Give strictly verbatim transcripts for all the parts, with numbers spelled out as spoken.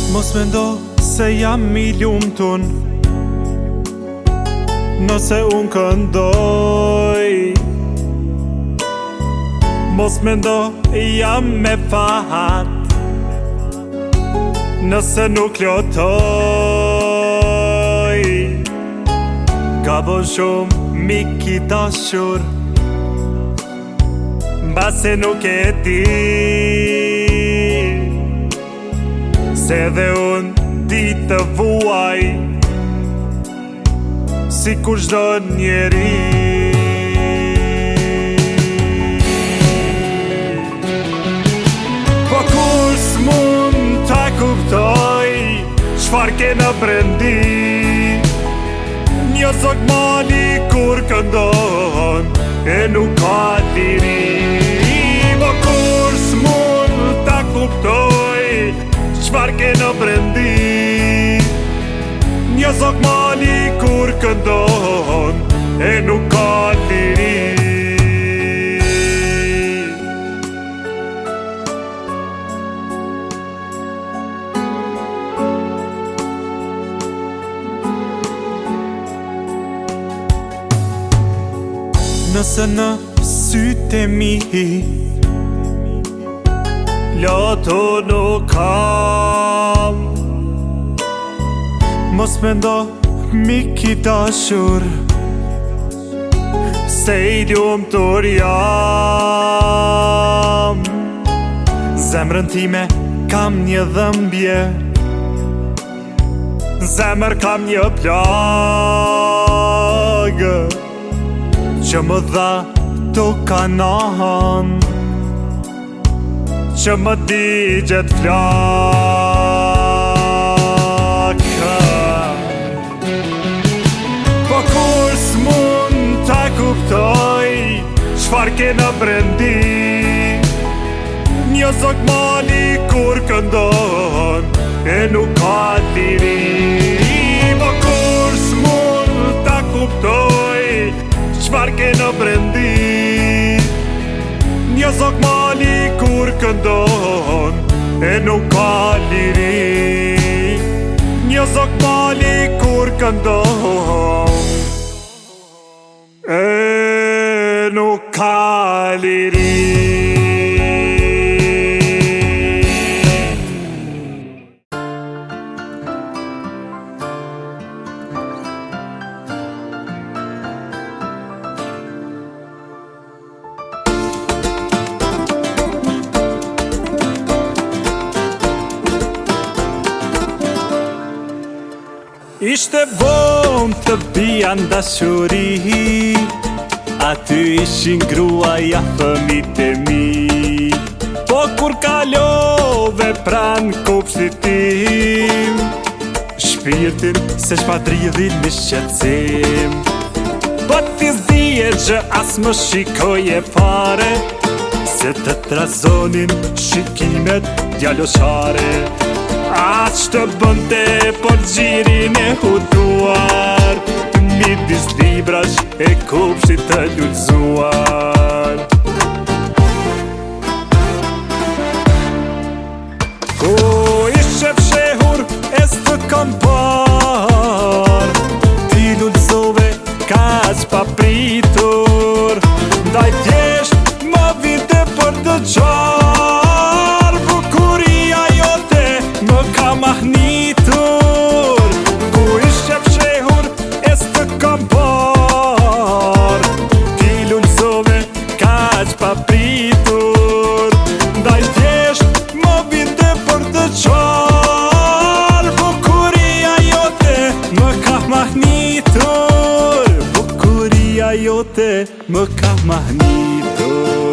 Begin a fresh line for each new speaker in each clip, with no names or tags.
Mos mendo se jam i lumtun nëse unë këndoj. Mos mendo jam me fat nëse nuk lotoj. Ka bon shumë mik i dashur, mbase nuk e ti se dhe unë di të vuaj si kur çdo njeri. Po kur s'mund ta kuptoj çfar ke në brendi, një zog mali kur këndon e nuk ka liri. Po kur s'mund ta kuptoj çfar ke në brendi, një zog mali kur këndon e nuk ka liri. Nëse në sytë e mi loto nuk kam, mos mendo mik i dashur se i lumtur jam. Zemrën time kam një dhëmbje, zemër kam një plagë që më dha to kanan, që më digjet flaka. Po kur s'mund ta kuptoj çfar ke në brendi, një zog mali kur këndon e nuk ka liri. Po kur s'mund ta kuptoj çfar ke në brendi, një zog mali kur këndon e nuk ka liri. Një zog mali kur këndon e nuk ka liri. Ishte vonë të bia ndashuri, aty ishin gruaja fëmijët e mi. Po kur kalove pran kopshtit tim, shpirtin se shpadridhin me shqetësim. Po ti zdi e gjë as më shikoje fare, se të trazonin shikimet djaloshare. Aq të bënte por gjirin e hutuar, midis librash e kopshtit të lullzuar. Ku ishe fshehur e s'të kam par, ti lullzove kaq papritur, ndaj thjesht më vinte për të qarë. Bukuria jote më ka mahnitur, ku ishe fshehur e s'të kam par, ti lullzove kaq papritur, ndaj thjesht më vinte për të qarë. Bukuria jote më ka mahnitur, bukuria jote më ka mahnitur.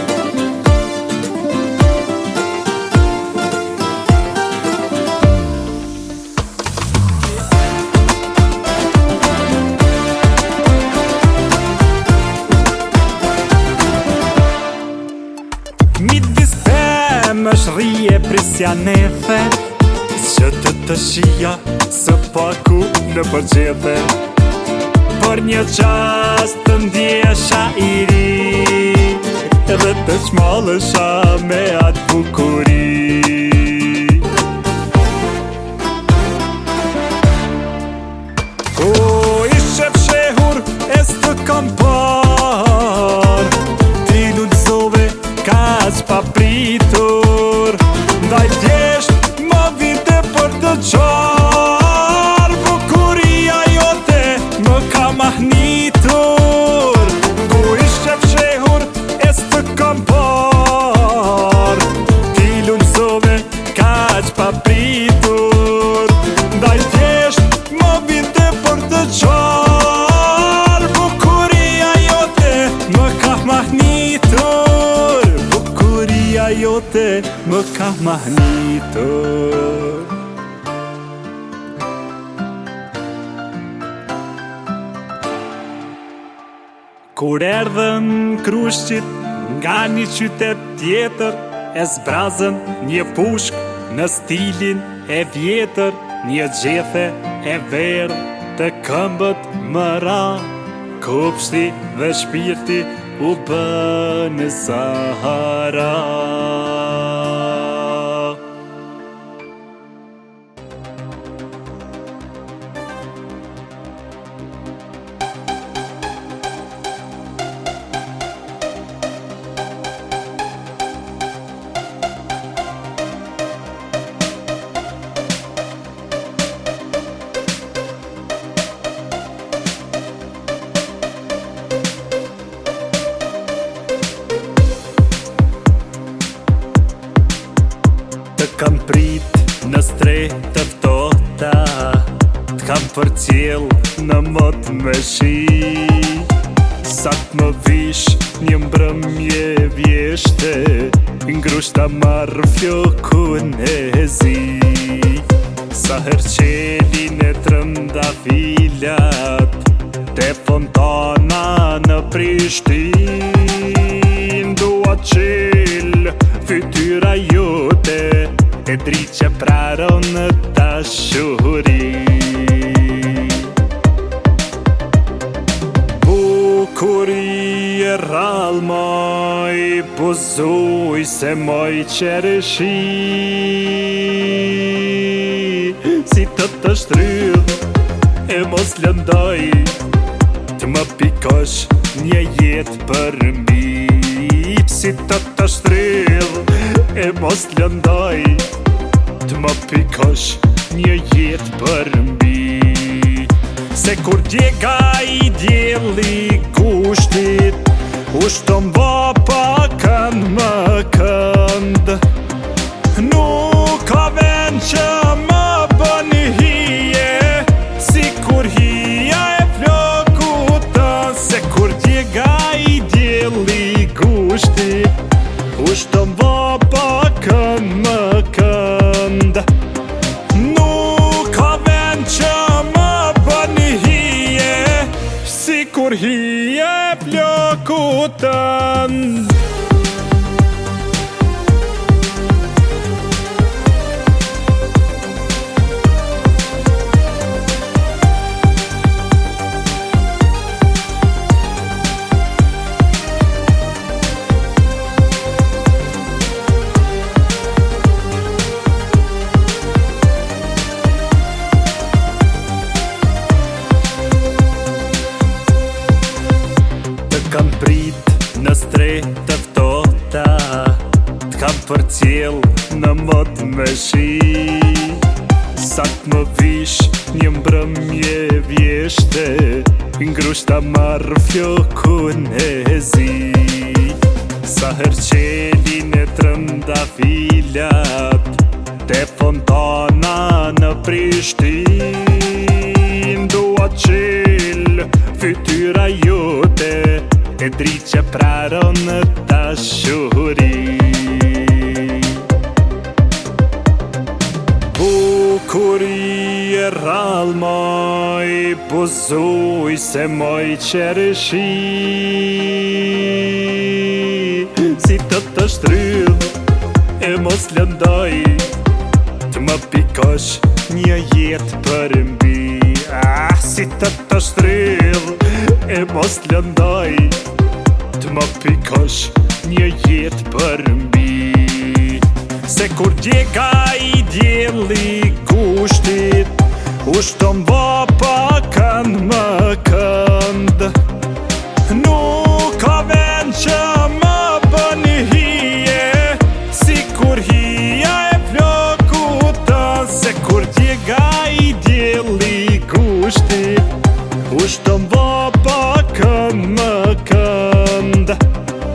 Midis femësh rije prisja nefe, që të të shija së paku në përgjethe. Për një qast të ndjesha i ri, edhe të qmalësha me atë bukuri. pritur. Daj thjesht më vinte për të qarë, bukuria jote më ka mahnitur, bukuria jote më ka mahnitur. Kur erdhën Krushqit nga një qytet tjetër, e zbrazën një pushk në stilin e vjetër, një gjethe e verdh të këmbët më ra, kopshti dhe shpirti u bënë Sahara. Kam prit në stre të ftohta, t'kam përcjell në mot me shi, sa t'më vish një mbrëmje vjeshte, ngrushta marrë flokun e zi. Sa herqelin e trënda filat, te fontana në Prishtin, dua qel fytyra jote, e dritë që praron në dashuri. Bukuri e rrallë moj, buzuj se moj qereshi, si të të shtrydh e mos lëndoj, të më pikosh një jetë për mbi. Si të të shtrydh e mos lëndoj, të më pikosh një jetë për mbi. Se kur djega i djeli kushtit, ushton bapa kënd më kënd, nuk ka vend që më bën hije, si kur hija e flokut tën. Se kur djega i djeli kushtit, ushton bapa kënd më kënd, nuk ka vend që më bën hije, si kur hije e flokut tën. Kam prit në stre të ftohta, t'kam përcjell në mot me shi, sa t'më vish një mbrëmje vjeshte, ngrushta marrë flokun e zi. Sa herqelin e trënda filat, te fontana në Prishtin, dua qel fytyra jote, e dritë që praron në dashuri. Bukuri e rrallë moj, buzuj se moj qereshi, si të të shtrydh e mos lëndoj, të më pikosh një jetë për mbi. Ah, si të të shtrydh e mos lëndoj, të më pikosh një jetë për mbi. Se kur djega i djeli kushtit, ushton bapa kënd më kënd, nuk ka vend që më bën hije, si kur hija e flokut tën. Se kur djega i djeli kushtit, ushton bapa kënd më kënd,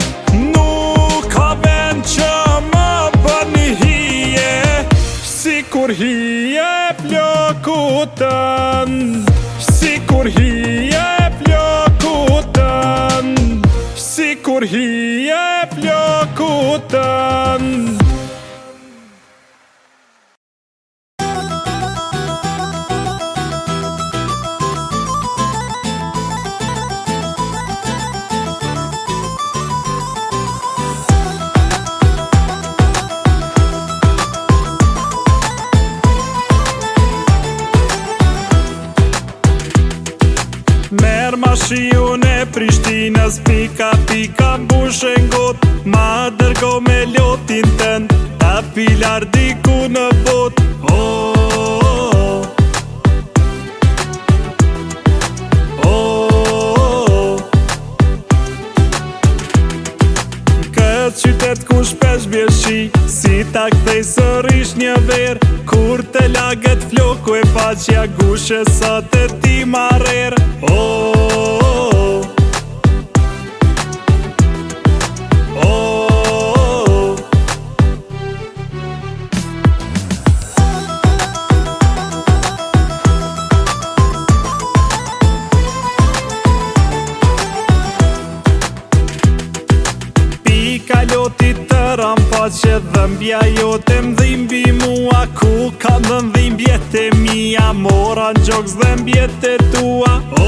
nuk ka vend që më bën hije, si kur hije plakutën, si kur hije plakutën, si kur hije plakutën.
Merë mashiun e Prishtinës, pika pika mbushen got, ma dërgo me lotin tënd, ta pilar diku në bot. Oh, oh, oh. Këtë qytet ku shpesh bjeshi, si ta kthej sërish një ver, kur të laget floku e faqja gushe sa të ti marer. Oh, oh, oh, oh. Pika lotit të rampaqe, dhëmbja jote mdhimbi mua, ku ka dhëmbjet e mia, mora në gjoks dhëmbjet e tua. Oh,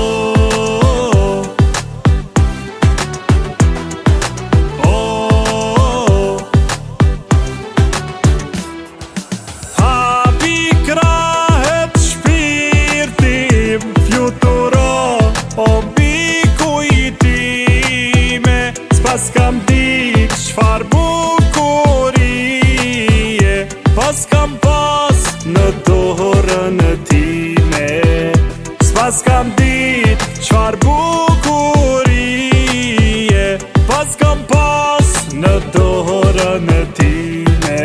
oh, oh. Hapi krahet shpirtim, fluturo o biku i time, s'pas kam dit çfar bukurie, pas kam pas në dorën time, s'pas kam dit çfar bukurie, pas kam pas në dorën time.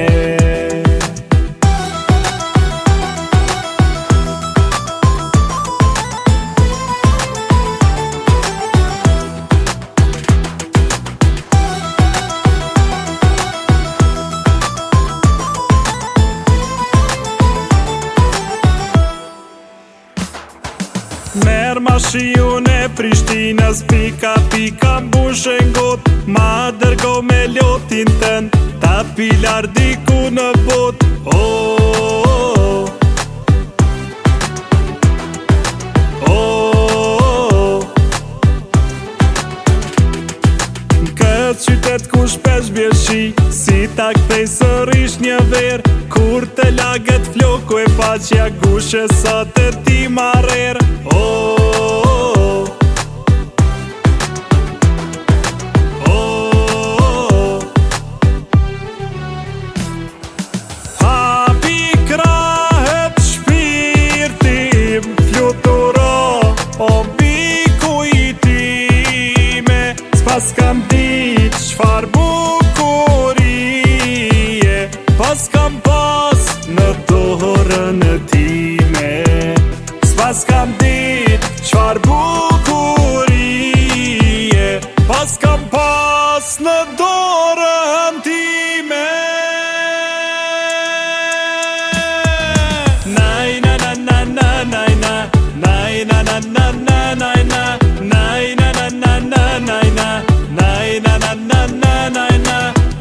Merë mashiun e Prishtinës, pika pika mbushen got, ma dërgo me lotin tënd, ta pilar diku në bot. Oh, oh, oh. Këtë qytet ku shpesh bjeshi, si ta kthej sërish një ver, kur të laget floku e faqja gushe sa të ti marer. Oh, oh, oh. Hapi krahet shpirtim, fluturo o biku i time, s'pas kam dit çfar bukurie, pas kam pas në dorën time, s'pas kam dit çfar bukurie, pas kam pas në dorën time. Naj na na na na naj na, naj na na na na naj na, naj na na na na naj na, naj na na na na naj na.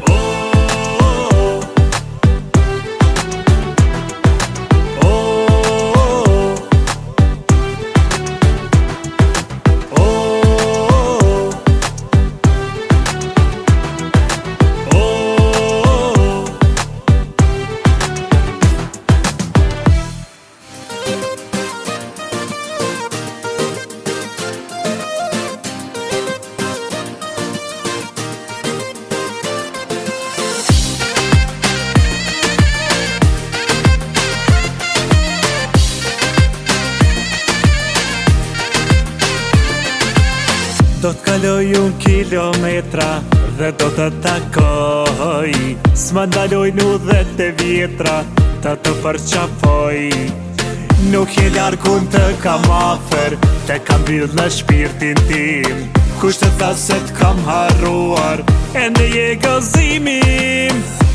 Do t'kaloj unë kilometra dhe do të takoj, s'ma ndaloj në udhët e vjetra, të të përqafoj. Nuk je largun të kam afer, te kam mbyll në shpirtin tim, kush të tha se t'kam harruar, ende je gëzimim.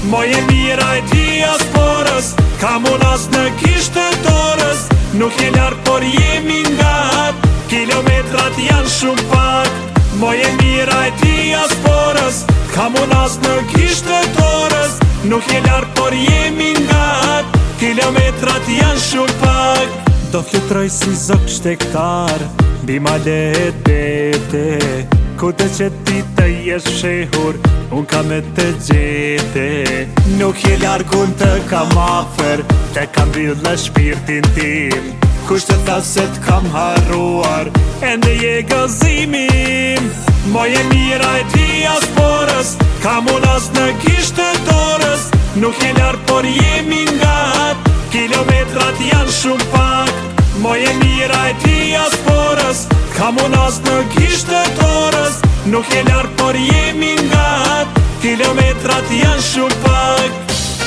Mo e mira e diasporës, kam unas në kishtë torës. Nuk je lartë, por jemi ngat, kilometrat janë shumë pak. Mo e mira e diasporës, kam unas në kishtë torës. Nuk je lartë, por jemi ngat, kilometrat janë shumë pak. Do flutroj si zok shtektar, bima le e dete. Kude që ti të jesh fshehur, unë kam e të gjete. Nuk je largun të kam afer, te kam bidhe shpirtin tim. Kusht të tha se t'kam harruar, ende je gëzimin. Mo e mira e diasporës, kam unas në kishtë torës. Nuk je lartë, por jemi ngat, kilometrat janë shumë pak. Mo e mira e diasporës, kam unas në kishtë torës. Nuk je lartë, por jemi ngat, kilometrat janë shumë pak.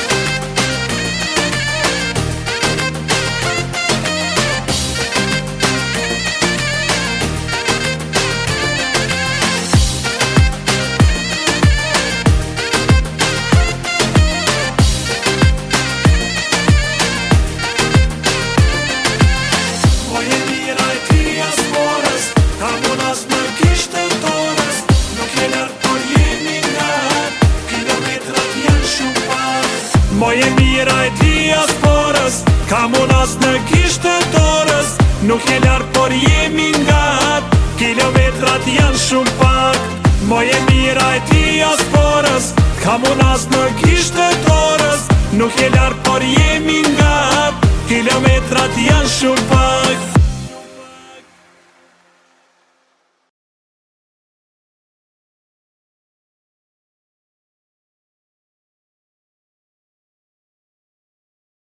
Mo e mira e diasporës, kam unas në kishtë torës. Nuk je lartë, por jemi ngat, kilometrat janë shumë pak. Mo e mira e diasporës, kam unas në kishtë torës. Nuk je lartë, por jemi ngat, kilometrat janë shumë pak.